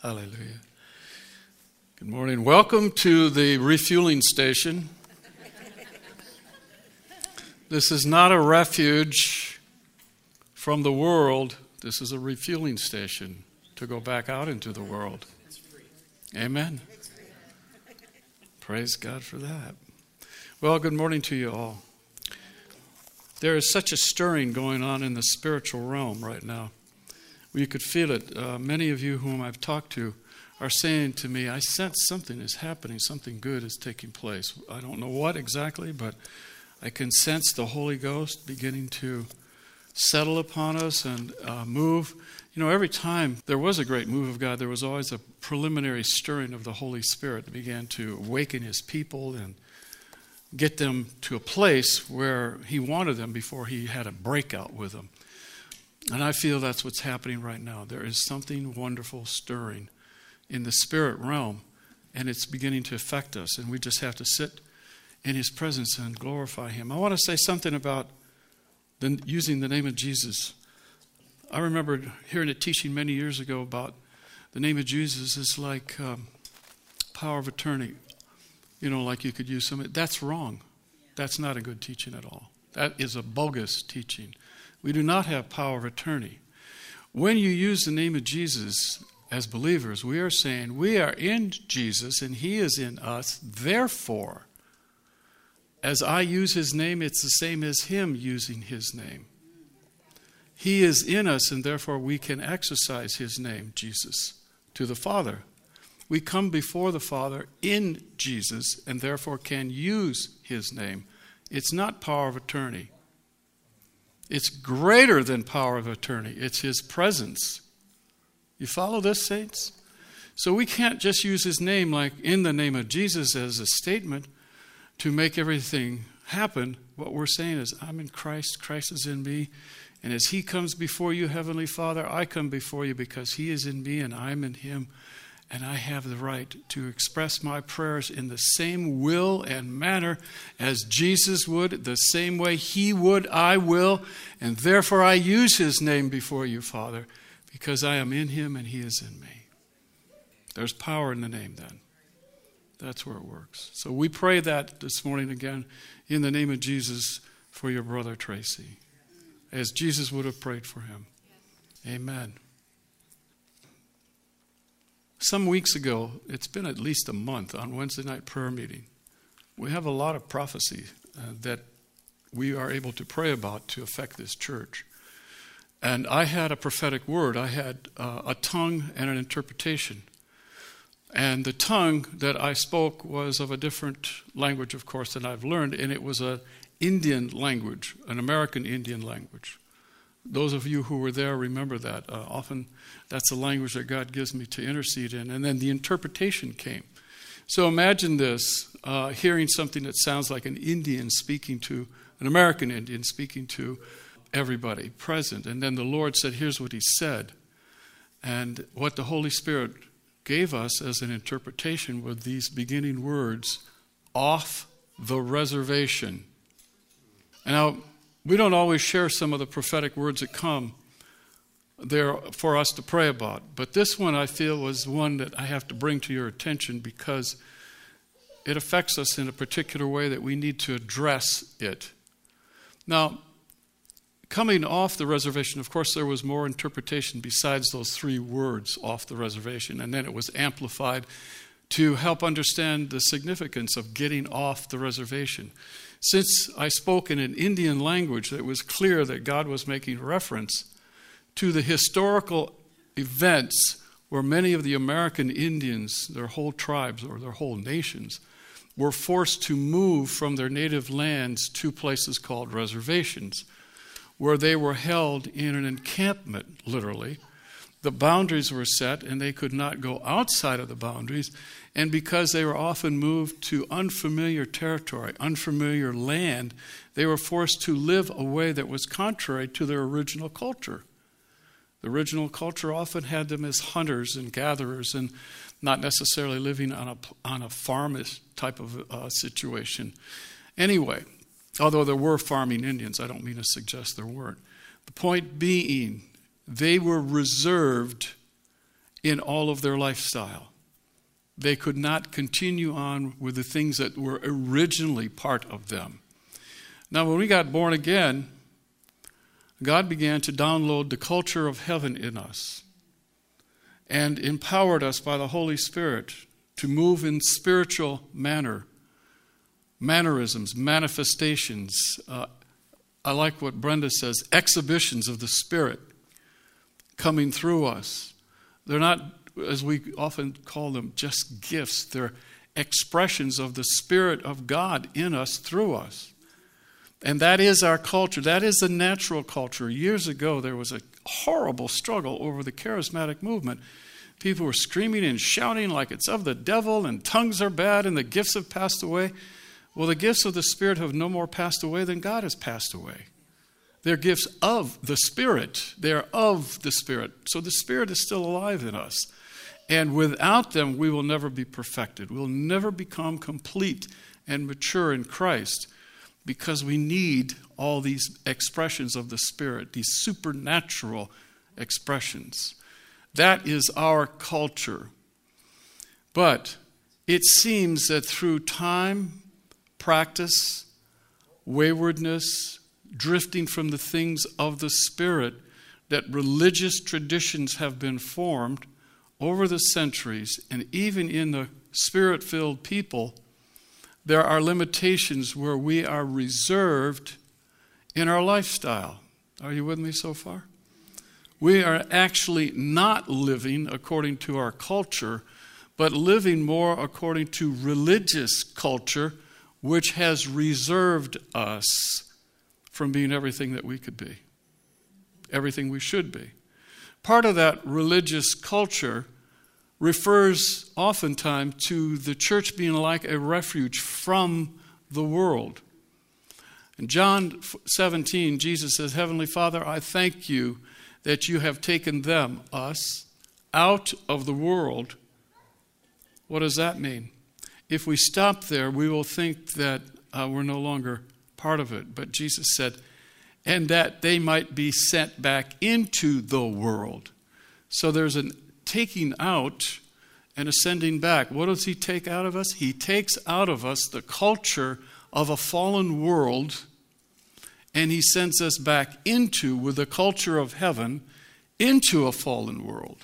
Hallelujah. Good morning. Welcome to the refueling station. This is not a refuge from the world. This is a refueling station to go back out into the world. Amen. Praise God for that. Well, good morning to you all. There is such a stirring going on in the spiritual realm right now. You could feel it. Many of you whom I've talked to are saying to me, I sense something is happening, something good is taking place. I don't know what exactly, but I can sense the Holy Ghost beginning to settle upon us and move. You know, every time there was a great move of God, there was always a preliminary stirring of the Holy Spirit that began to awaken His people and get them to a place where He wanted them before He had a breakout with them. And I feel that's what's happening right now. There is something wonderful stirring in the spirit realm, and it's beginning to affect us. And we just have to sit in His presence and glorify Him. I want to say something about using the name of Jesus. I remember hearing a teaching many years ago about the name of Jesus is like power of attorney. You know, like you could use something. That's wrong. That's not a good teaching at all. That is a bogus teaching. We do not have power of attorney. When you use the name of Jesus as believers, we are saying we are in Jesus and He is in us. Therefore, as I use His name, it's the same as Him using His name. He is in us and therefore we can exercise His name, Jesus, to the Father. We come before the Father in Jesus and therefore can use His name. It's not power of attorney. It's greater than power of attorney. It's His presence. You follow this, saints? So we can't just use His name like in the name of Jesus as a statement to make everything happen. What we're saying is, I'm in Christ, Christ is in me, and as He comes before you, Heavenly Father, I come before you because He is in me and I'm in Him. And I have the right to express my prayers in the same will and manner as Jesus would, the same way He would, I will. And therefore I use His name before you, Father, because I am in Him and He is in me. There's power in the name then. That's where it works. So we pray that this morning again in the name of Jesus for your brother Tracy, as Jesus would have prayed for him. Amen. Some weeks ago, it's been at least a month, on Wednesday night prayer meeting, we have a lot of prophecy that we are able to pray about to affect this church. And I had a prophetic word. I had a tongue and an interpretation. And the tongue that I spoke was of a different language, of course, than I've learned, and it was an Indian language, an American Indian language. Those of you who were there remember that. Often that's the language that God gives me to intercede in. And then the interpretation came. So imagine this, hearing something that sounds like an Indian speaking to, an American Indian speaking to everybody present. And then the Lord said, here's what He said. And what the Holy Spirit gave us as an interpretation were these beginning words, off the reservation. And now, we don't always share some of the prophetic words that come there for us to pray about. But this one I feel was one that I have to bring to your attention because it affects us in a particular way that we need to address it. Now, coming off the reservation, of course, there was more interpretation besides those three words, off the reservation. And then it was amplified to help understand the significance of getting off the reservation. Since I spoke in an Indian language, it was clear that God was making reference to the historical events where many of the American Indians, their whole tribes or their whole nations, were forced to move from their native lands to places called reservations, where they were held in an encampment, literally. The boundaries were set, and they could not go outside of the boundaries. And because they were often moved to unfamiliar territory, unfamiliar land, they were forced to live a way that was contrary to their original culture. The original culture often had them as hunters and gatherers and not necessarily living on a farmish type of situation. Anyway, although there were farming Indians, I don't mean to suggest there weren't. The point being, they were reserved in all of their lifestyle. They could not continue on with the things that were originally part of them. Now, when we got born again, God began to download the culture of heaven in us and empowered us by the Holy Spirit to move in spiritual mannerisms, manifestations. I like what Brenda says, exhibitions of the Spirit coming through us. They're not, as we often call them, just gifts. They're expressions of the Spirit of God in us, through us. And that is our culture. That is the natural culture. Years ago, there was a horrible struggle over the charismatic movement. People were screaming and shouting like it's of the devil, and tongues are bad, and the gifts have passed away. Well, the gifts of the Spirit have no more passed away than God has passed away. They're gifts of the Spirit. They're of the Spirit. So the Spirit is still alive in us. And without them, we will never be perfected. We'll never become complete and mature in Christ, because we need all these expressions of the Spirit, these supernatural expressions. That is our culture. But it seems that through time, practice, waywardness, drifting from the things of the Spirit, that religious traditions have been formed over the centuries, and even in the Spirit-filled people, there are limitations where we are reserved in our lifestyle. Are you with me so far? We are actually not living according to our culture, but living more according to religious culture, which has reserved us from being everything that we could be, everything we should be. Part of that religious culture refers oftentimes to the church being like a refuge from the world. In John 17, Jesus says, Heavenly Father, I thank you that you have taken them, us, out of the world. What does that mean? If we stop there, we will think that we're no longer part of it. But Jesus said, and that they might be sent back into the world. So there's a taking out and a sending back. What does he take out of us? He takes out of us the culture of a fallen world, and he sends us back into, with the culture of heaven, into a fallen world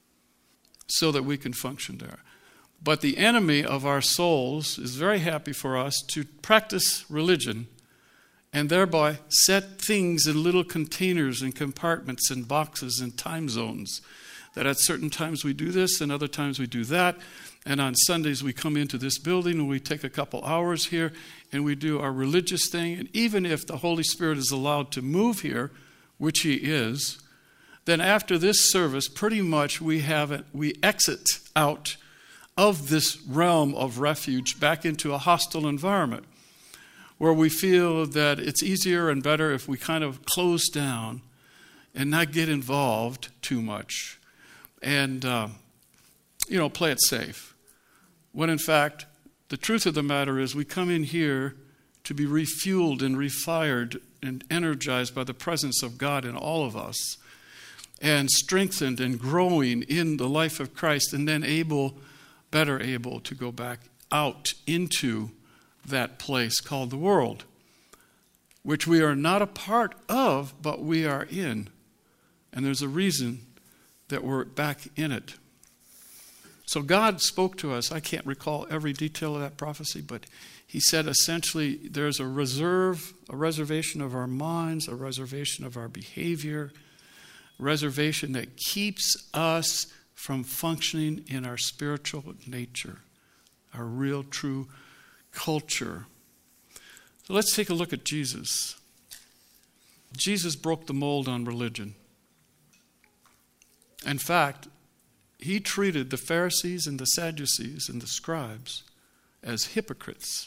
so that we can function there. But the enemy of our souls is very happy for us to practice religion and thereby set things in little containers and compartments and boxes and time zones. That at certain times we do this and other times we do that. And on Sundays we come into this building and we take a couple hours here and we do our religious thing. And even if the Holy Spirit is allowed to move here, which he is, then after this service, pretty much we exit out of this realm of refuge back into a hostile environment where we feel that it's easier and better if we kind of close down and not get involved too much and, play it safe. When in fact, the truth of the matter is we come in here to be refueled and refired and energized by the presence of God in all of us and strengthened and growing in the life of Christ, and then better able to go back out into that place called the world, which we are not a part of, but we are in. And there's a reason that we're back in it. So God spoke to us. I can't recall every detail of that prophecy, but he said essentially there's a reservation of our minds, a reservation of our behavior, reservation that keeps us from functioning in our spiritual nature, our real, true culture. So let's take a look at Jesus. Jesus broke the mold on religion. In fact, he treated the Pharisees and the Sadducees and the scribes as hypocrites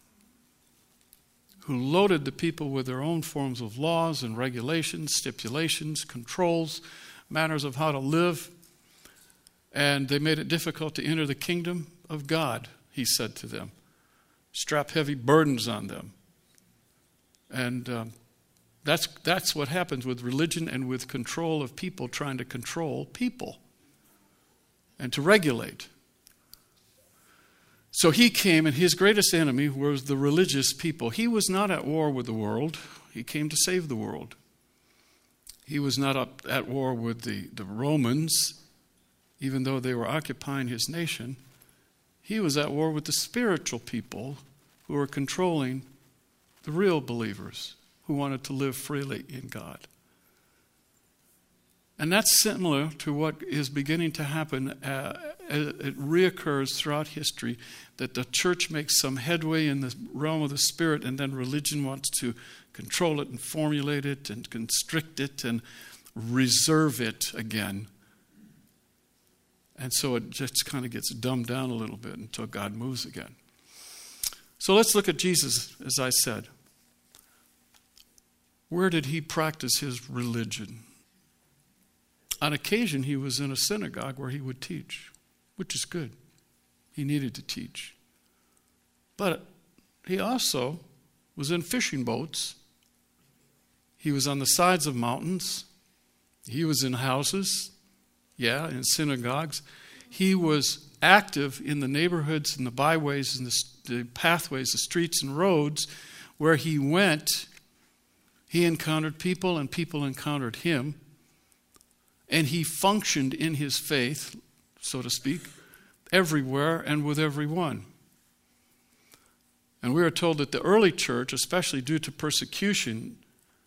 who loaded the people with their own forms of laws and regulations, stipulations, controls, manners of how to live. And they made it difficult to enter the kingdom of God, he said to them. Strap heavy burdens on them. And that's what happens with religion and with control of people trying to control people. and to regulate. So he came, and his greatest enemy was the religious people. He was not at war with the world. He came to save the world. He was not at war with the Romans, even though they were occupying his nation. He was at war with the spiritual people who were controlling the real believers who wanted to live freely in God. And that's similar to what is beginning to happen. It reoccurs throughout history that the church makes some headway in the realm of the spirit, and then religion wants to control it and formulate it and constrict it and reserve it again. And so it just kind of gets dumbed down a little bit until God moves again. So let's look at Jesus, as I said. Where did he practice his religion? On occasion, he was in a synagogue where he would teach, which is good. He needed to teach. But he also was in fishing boats. He was on the sides of mountains. He was in houses, in synagogues. He was active in the neighborhoods and the byways and the pathways, the streets and roads where he went. He encountered people and people encountered him. And he functioned in his faith, so to speak, everywhere and with everyone. And we are told that the early church, especially due to persecution,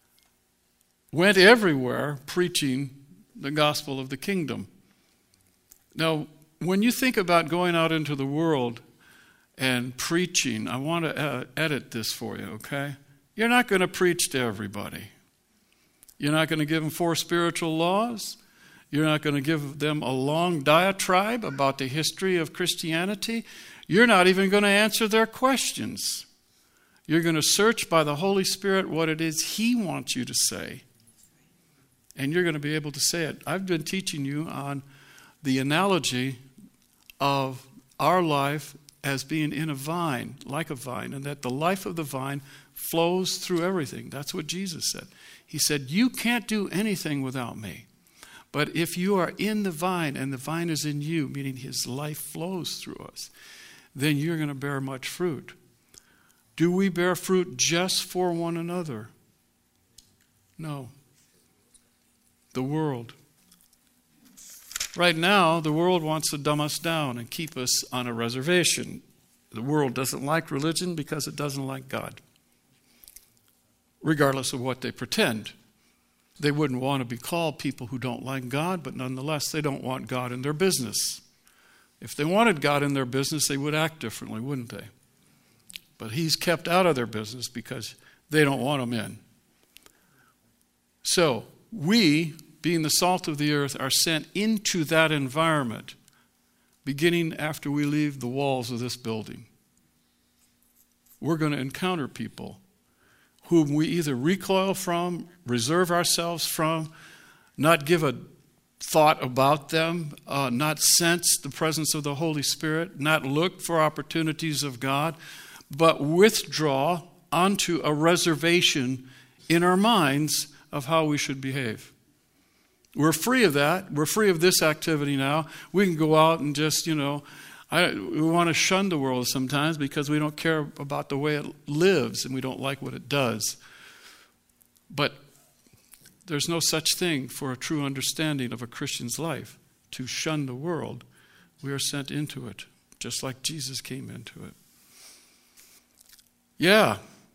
went everywhere preaching the gospel of the kingdom. Now, when you think about going out into the world and preaching, I want to edit this for you, okay? You're not going to preach to everybody. You're not going to give them 4 spiritual laws. You're not going to give them a long diatribe about the history of Christianity. You're not even going to answer their questions. You're going to search by the Holy Spirit what it is He wants you to say. And you're going to be able to say it. I've been teaching you on the analogy of our life as being in a vine, like a vine, and that the life of the vine flows through everything. That's what Jesus said. He said, you can't do anything without me. But if you are in the vine and the vine is in you, meaning his life flows through us, then you're going to bear much fruit. Do we bear fruit just for one another? No. The world. Right now, the world wants to dumb us down and keep us on a reservation. The world doesn't like religion because it doesn't like God, regardless of what they pretend. They wouldn't want to be called people who don't like God, but nonetheless, they don't want God in their business. If they wanted God in their business, they would act differently, wouldn't they? But he's kept out of their business because they don't want him in. So, we, being the salt of the earth, are sent into that environment, beginning after we leave the walls of this building. We're going to encounter people whom we either recoil from, reserve ourselves from, not give a thought about them, not sense the presence of the Holy Spirit, not look for opportunities of God, but withdraw onto a reservation in our minds of how we should behave. We're free of that. We're free of this activity now. We can go out and just, we want to shun the world sometimes because we don't care about the way it lives and we don't like what it does. But there's no such thing for a true understanding of a Christian's life, to shun the world. We are sent into it, just like Jesus came into it. Yeah.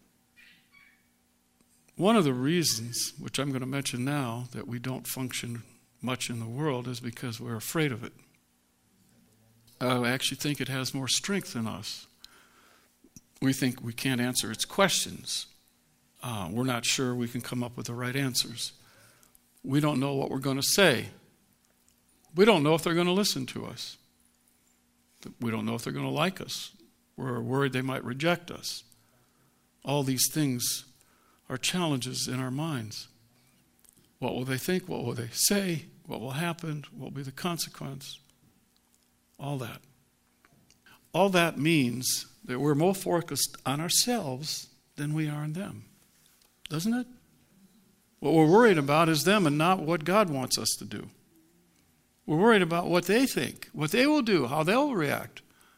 One of the reasons, which I'm going to mention now, that we don't function much in the world is because we're afraid of it. I actually think it has more strength in us. We think we can't answer its questions. We're not sure we can come up with the right answers. We don't know what we're going to say. We don't know if they're going to listen to us. We don't know if they're going to like us. We're worried they might reject us. All these things are challenges in our minds. What will they think? What will they say? What will happen? What will be the consequence? All that. All that means that we're more focused on ourselves than we are on them. Doesn't it? What we're worried about is them and not what God wants us to do. We're worried about what they think, what they will do, how they'll react.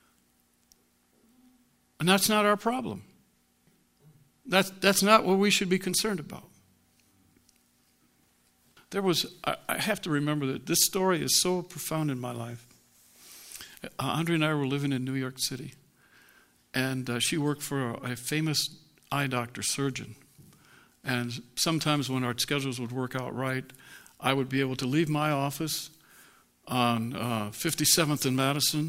And that's not our problem. That's not what we should be concerned about. I have to remember that this story is so profound in my life. Andre and I were living in New York City. And she worked for a famous eye doctor, surgeon. And sometimes when our schedules would work out right, I would be able to leave my office on 57th and Madison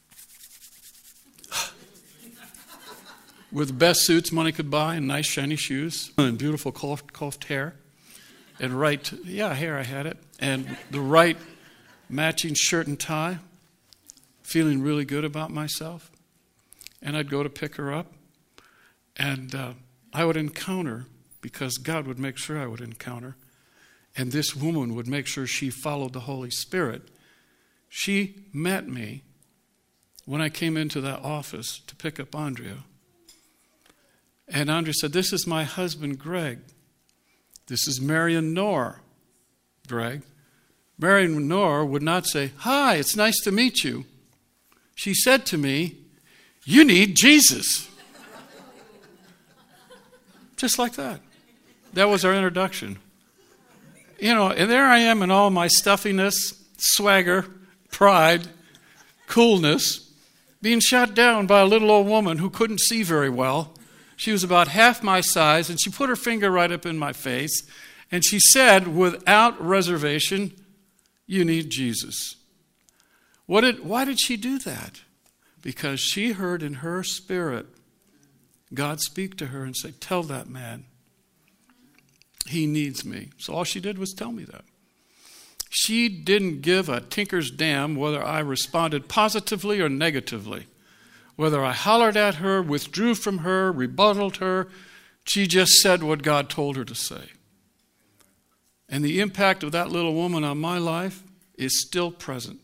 with the best suits money could buy and nice shiny shoes and beautiful coiffed hair. And hair, I had it. And the right matching shirt and tie, feeling really good about myself. And I'd go to pick her up. And I would encounter, because God would make sure I would encounter, and this woman would make sure she followed the Holy Spirit. She met me when I came into that office to pick up Andrea. And Andrea said, "This is my husband, Greg. This is Marion Knorr, Greg." Marion Knorr would not say, "Hi, it's nice to meet you." She said to me, "You need Jesus." Just like that. That was our introduction. And there I am in all my stuffiness, swagger, pride, coolness, being shot down by a little old woman who couldn't see very well. She was about half my size, and she put her finger right up in my face, and she said, without reservation, "You need Jesus." Why did she do that? Because she heard in her spirit God speak to her and say, "Tell that man he needs me." So all she did was tell me that. She didn't give a tinker's damn whether I responded positively or negatively. Whether I hollered at her, withdrew from her, rebutted her, she just said what God told her to say. And the impact of that little woman on my life is still present.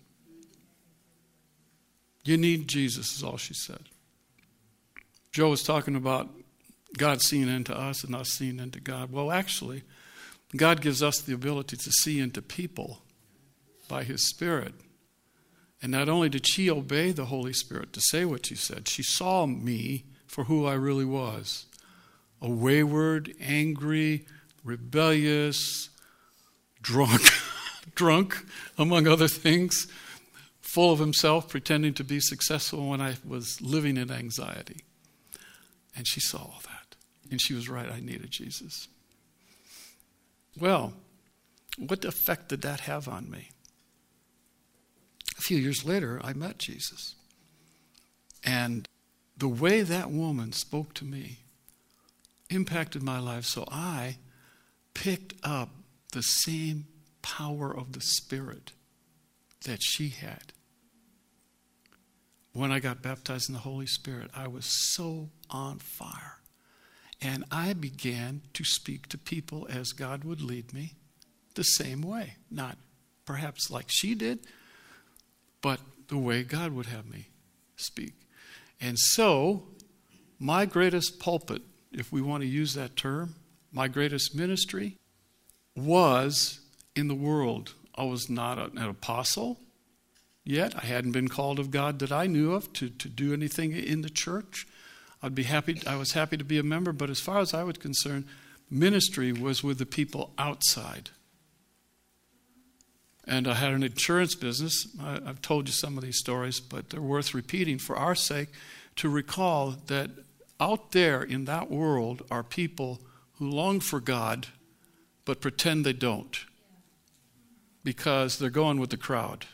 You need Jesus, is all she said. Joe was talking about God seeing into us and us seeing into God. Well, actually, God gives us the ability to see into people by His Spirit. And not only did she obey the Holy Spirit to say what she said, she saw me for who I really was. A wayward, angry, rebellious, drunk, among other things, full of himself, pretending to be successful when I was living in anxiety. And she saw all that. And she was right, I needed Jesus. Well, what effect did that have on me? A few years later, I met Jesus. And the way that woman spoke to me impacted my life, so I picked up the same power of the Spirit that she had. When I got baptized in the Holy Spirit, I was so on fire. And I began to speak to people as God would lead me the same way. Not perhaps like she did, but the way God would have me speak. And so, my greatest pulpit, if we want to use that term, my greatest ministry was in the world. I was not an apostle yet. I hadn't been called of God that I knew of to do anything in the church. I was happy to be a member, but as far as I was concerned, ministry was with the people outside. And I had an insurance business. I've told you some of these stories, but they're worth repeating for our sake to recall that out there in that world are people who long for God but pretend they don't because they're going with the crowd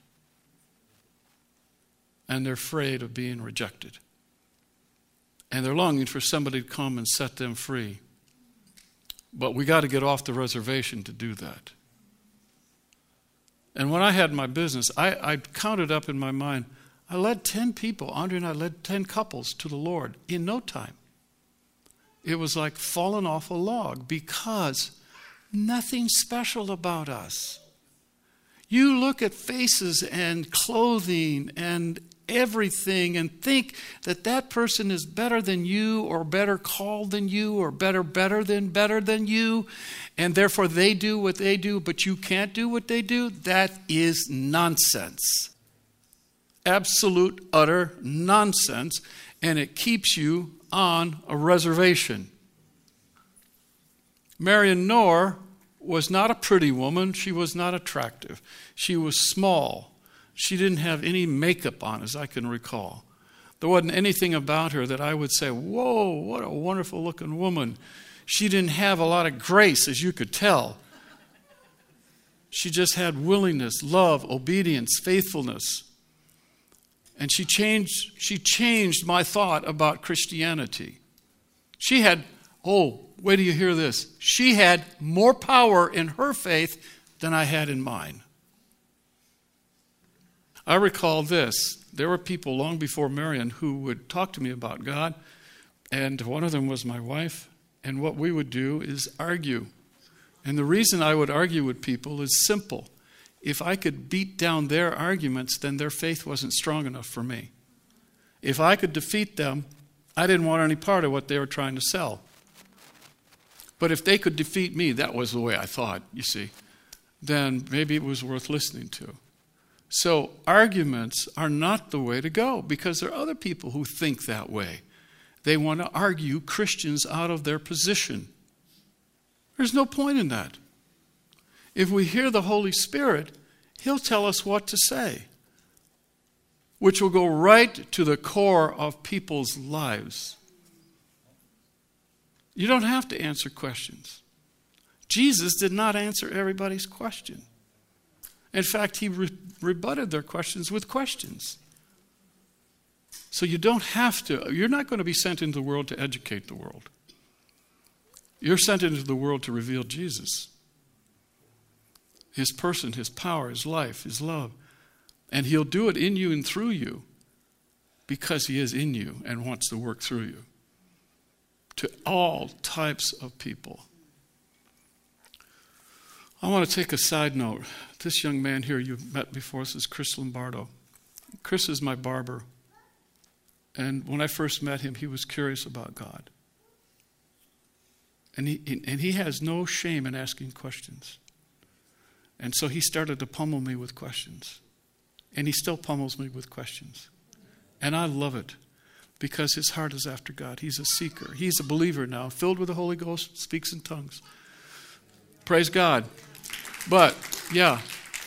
and they're afraid of being rejected. And they're longing for somebody to come and set them free. But we got to get off the reservation to do that. And when I had my business, I counted up in my mind, I led 10 people, Andre and I led 10 couples to the Lord in no time. It was like falling off a log because nothing special about us. You look at faces and clothing and everything and think that that person is better than you or better called than you or better than you, and therefore they do what they do, but you can't do what they do, that is nonsense. Absolute, utter nonsense, and it keeps you on a reservation. Marion Knorr was not a pretty woman. She was not attractive. She was small. She didn't have any makeup on, as I can recall. There wasn't anything about her that I would say, whoa, what a wonderful looking woman. She didn't have a lot of grace, as you could tell. She just had willingness, love, obedience, faithfulness. And she changed my thought about Christianity. She had, wait till you hear this. She had more power in her faith than I had in mine. I recall this. There were people long before Marion who would talk to me about God, and one of them was my wife, and what we would do is argue. And the reason I would argue with people is simple. If I could beat down their arguments, then their faith wasn't strong enough for me. If I could defeat them, I didn't want any part of what they were trying to sell. But if they could defeat me, that was the way I thought, you see, then maybe it was worth listening to. So arguments are not the way to go because there are other people who think that way. They want to argue Christians out of their position. There's no point in that. If we hear the Holy Spirit, He'll tell us what to say, which will go right to the core of people's lives. You don't have to answer questions. Jesus did not answer everybody's question. In fact, He rebutted their questions with questions. So you don't have to. You're not going to be sent into the world to educate the world. You're sent into the world to reveal Jesus. His person, His power, His life, His love. And He'll do it in you and through you because He is in you and wants to work through you. To all types of people. I want to take a side note. This young man here you've met before, this is Chris Lombardo. Chris is my barber. And when I first met him, he was curious about God. And he has no shame in asking questions. And so he started to pummel me with questions. And he still pummels me with questions. And I love it because his heart is after God. He's a seeker. He's a believer now, filled with the Holy Ghost, speaks in tongues. Praise God. But, yeah.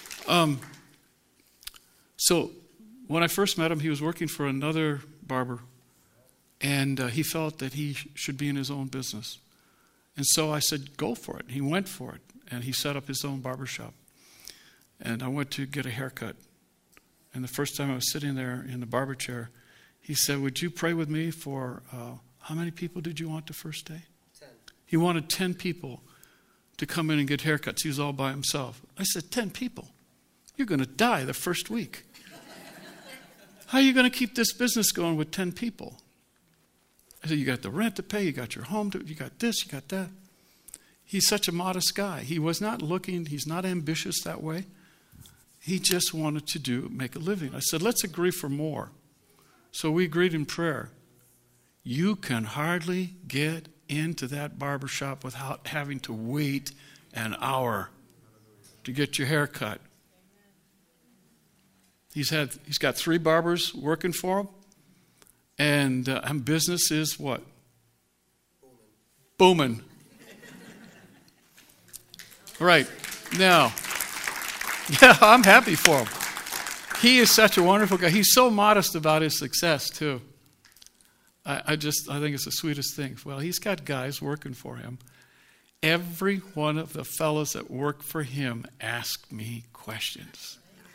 So when I first met him, he was working for another barber. And he felt that he should be in his own business. And so I said, go for it. He went for it. And he set up his own barbershop. And I went to get a haircut. And the first time I was sitting there in the barber chair, he said, would you pray with me for, how many people did you want the first day? 10. He wanted 10 people to come in and get haircuts. He was all by himself. I said, 10 people? You're going to die the first week. How are you going to keep this business going with 10 people? I said, you got the rent to pay, you got your home, you got this, you got that. He's such a modest guy. He was not looking, he's not ambitious that way. He just wanted to make a living. I said, let's agree for more. So we agreed in prayer. You can hardly get into that barbershop without having to wait an hour to get your hair cut. He's got 3 barbers working for him. And business is what? Booming. Right. Now, yeah, I'm happy for him. He is such a wonderful guy. He's so modest about his success, too. I think it's the sweetest thing. Well, he's got guys working for him. Every one of the fellows that work for him ask me questions.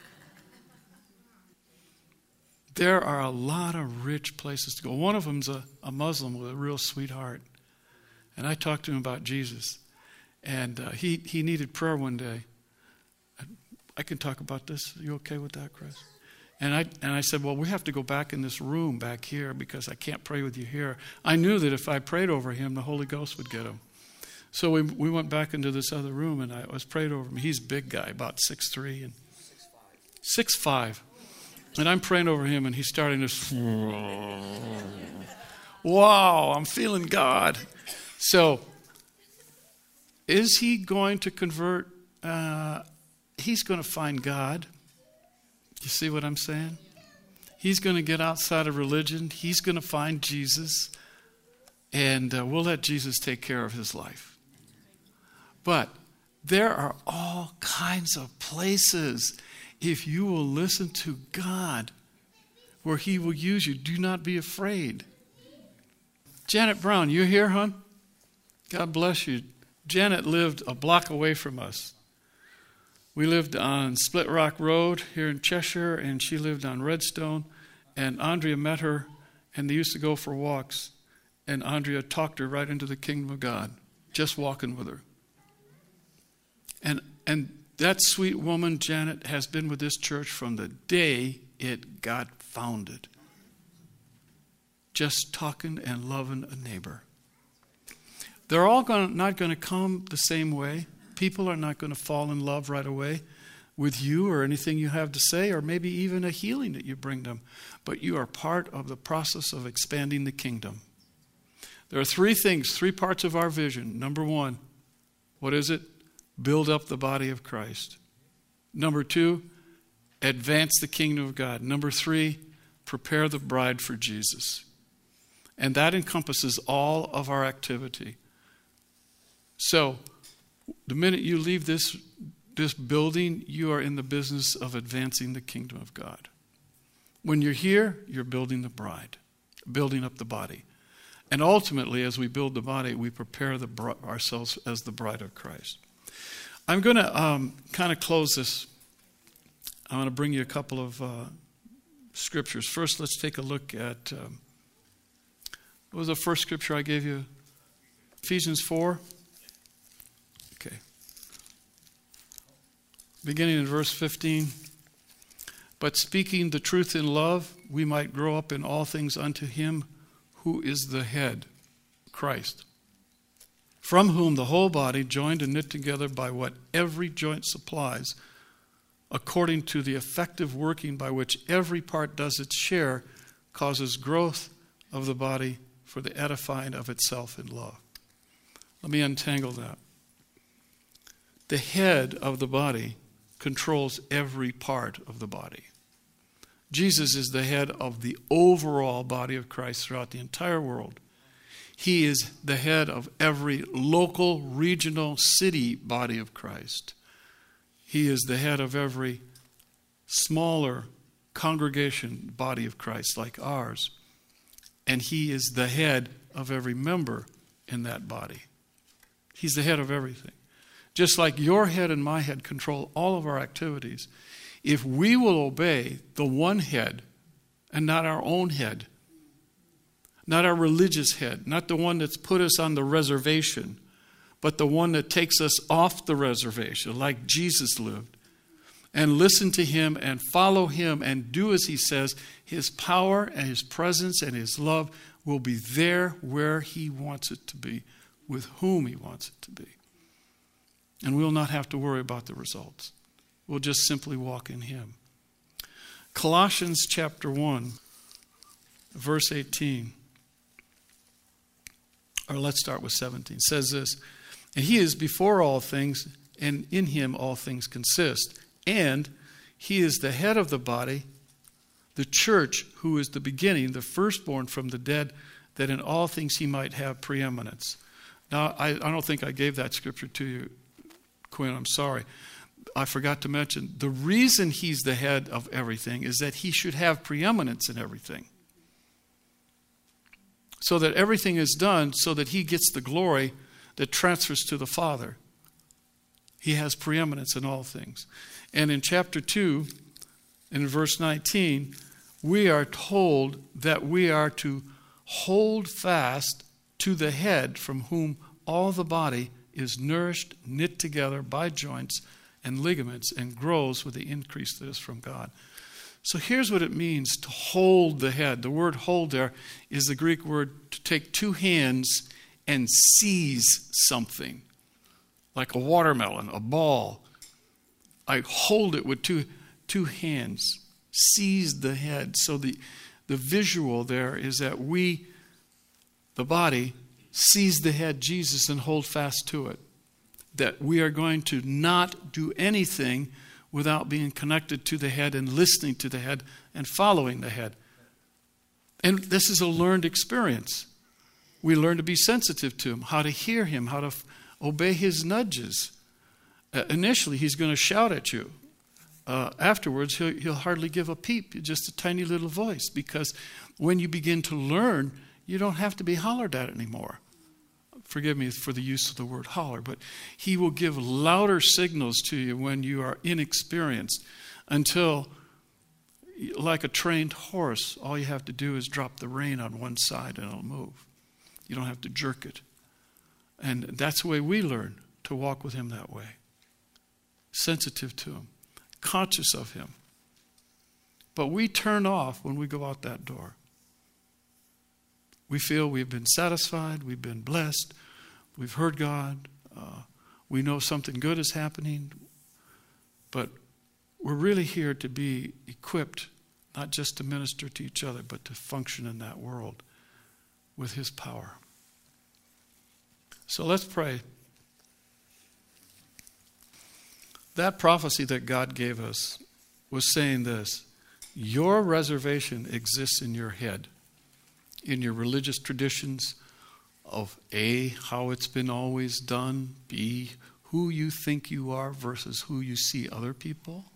There are a lot of rich places to go. One of them's a Muslim with a real sweet heart. And I talked to him about Jesus. And he needed prayer one day. I can talk about this. Are you okay with that, Chris? And I said, well, we have to go back in this room back here because I can't pray with you here. I knew that if I prayed over him, the Holy Ghost would get him. So we went back into this other room, and I was prayed over him. He's a big guy, about 6'3" and 6'5". And I'm praying over him, and he's starting to, wow, I'm feeling God. So, is he going to convert? He's going to find God. You see what I'm saying? He's going to get outside of religion. He's going to find Jesus. And we'll let Jesus take care of his life. But there are all kinds of places, if you will listen to God, where he will use you. Do not be afraid. Janet Brown, you here, hon? God bless you. Janet lived a block away from us. We lived on Split Rock Road here in Cheshire, and she lived on Redstone. And Andrea met her, and they used to go for walks. And Andrea talked her right into the kingdom of God, just walking with her. And that sweet woman, Janet, has been with this church from the day it got founded. Just talking and loving a neighbor. They're all not going to come the same way. People are not going to fall in love right away with you or anything you have to say, or maybe even a healing that you bring them. But you are part of the process of expanding the kingdom. There are three parts of our vision. Number one, what is it? Build up the body of Christ. Number two, advance the kingdom of God. Number three, prepare the bride for Jesus. And that encompasses all of our activity. So, the minute you leave this building, you are in the business of advancing the kingdom of God. When you're here, you're building the bride, building up the body. And ultimately, as we build the body, we prepare ourselves as the bride of Christ. I'm going to kind of close this. I'm going to bring you a couple of scriptures. First, let's take a look at, what was the first scripture I gave you? Ephesians 4. Okay. Beginning in verse 15. But speaking the truth in love, we might grow up in all things unto him who is the head, Christ, from whom the whole body, joined and knit together by what every joint supplies, according to the effective working by which every part does its share, causes growth of the body for the edifying of itself in love. Let me untangle that. The head of the body controls every part of the body. Jesus is the head of the overall body of Christ throughout the entire world. He is the head of every local, regional, city body of Christ. He is the head of every smaller congregation body of Christ like ours. And he is the head of every member in that body. He's the head of everything. Just like your head and my head control all of our activities, if we will obey the one head and not our own head, not our religious head, not the one that's put us on the reservation, but the one that takes us off the reservation like Jesus lived, and listen to him and follow him and do as he says, his power and his presence and his love will be there where he wants it to be, with whom he wants it to be. And we'll not have to worry about the results. We'll just simply walk in him. Colossians chapter 1, verse 18. Or let's start with 17. It says this, and he is before all things, and in him all things consist. And he is the head of the body, the church, who is the beginning, the firstborn from the dead, that in all things he might have preeminence. Now, I don't think I gave that scripture to you, Quinn. I'm sorry. I forgot to mention, the reason he's the head of everything is that he should have preeminence in everything. So that everything is done so that he gets the glory that transfers to the Father. He has preeminence in all things. And in chapter 2, in verse 19, we are told that we are to hold fast to the head, from whom all the body is nourished, knit together by joints and ligaments, and grows with the increase that is from God. So here's what it means to hold the head. The word hold there is the Greek word to take two hands and seize something, like a watermelon, a ball. I hold it with two hands. sees the head. So the visual there is that we, the body, sees the head, Jesus, and hold fast to it. That we are going to not do anything without being connected to the head and listening to the head and following the head. And this is a learned experience. We learn to be sensitive to him, how to hear him, how to obey his nudges. Initially, he's going to shout at you. Afterwards, he'll hardly give a peep, just a tiny little voice. Because when you begin to learn, you don't have to be hollered at anymore. Forgive me for the use of the word holler, but he will give louder signals to you when you are inexperienced until, like a trained horse, all you have to do is drop the rein on one side and it'll move. You don't have to jerk it. And that's the way we learn to walk with him that way. Sensitive to him, conscious of him. But we turn off when we go out that door. We feel we've been satisfied, we've been blessed, we've heard God, we know something good is happening, but we're really here to be equipped, not just to minister to each other, but to function in that world with his power. So let's pray. That prophecy that God gave us was saying this: your reservation exists in your head, in your religious traditions of A, how it's been always done, B, who you think you are versus who you see other people.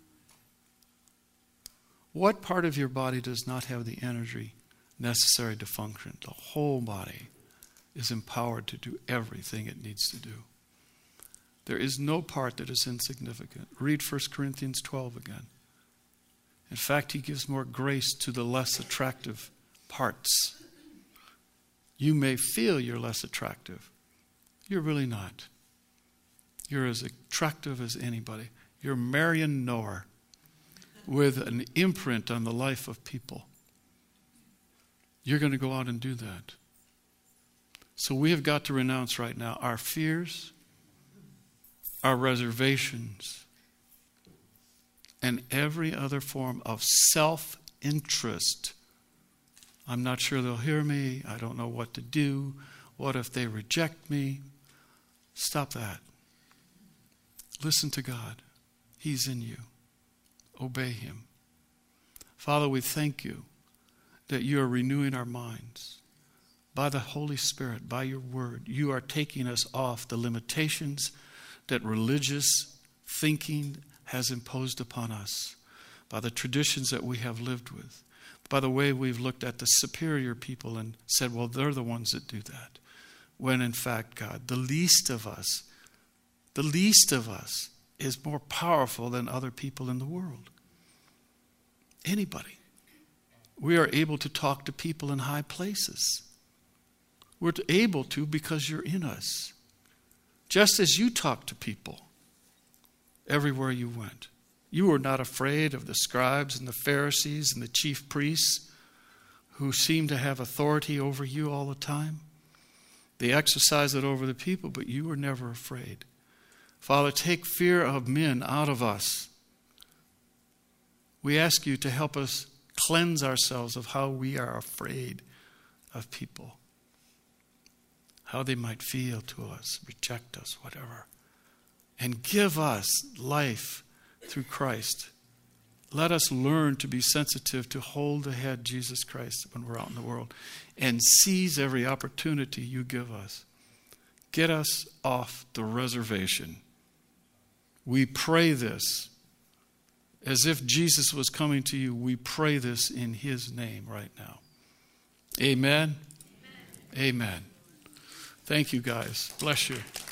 What part of your body does not have the energy necessary to function? The whole body is empowered to do everything it needs to do. There is no part that is insignificant. Read 1 Corinthians 12 again. In fact, he gives more grace to the less attractive parts. You may feel you're less attractive. You're really not. You're as attractive as anybody. You're Marion Noor with an imprint on the life of people. You're going to go out and do that. So we have got to renounce right now our fears, our reservations, and every other form of self-interest. I'm not sure they'll hear me. I don't know what to do. What if they reject me? Stop that. Listen to God. He's in you. Obey him. Father, we thank you that you are renewing our minds. By the Holy Spirit, by your word, you are taking us off the limitations that religious thinking has imposed upon us, by the traditions that we have lived with, by the way we've looked at the superior people and said, well, they're the ones that do that. When in fact, God, the least of us is more powerful than other people in the world. Anybody. We are able to talk to people in high places. We're able to because you're in us. Just as you talk to people everywhere you went. You were not afraid of the scribes and the Pharisees and the chief priests who seemed to have authority over you all the time. They exercised it over the people, but you were never afraid. Father, take fear of men out of us. We ask you to help us cleanse ourselves of how we are afraid of people. How they might feel to us, reject us, whatever. And give us life through Christ. Let us learn to be sensitive to hold the head, Jesus Christ, when we're out in the world. And seize every opportunity you give us. Get us off the reservation. We pray this as if Jesus was coming to you. We pray this in his name right now. Amen. Amen. Thank you, guys. Bless you.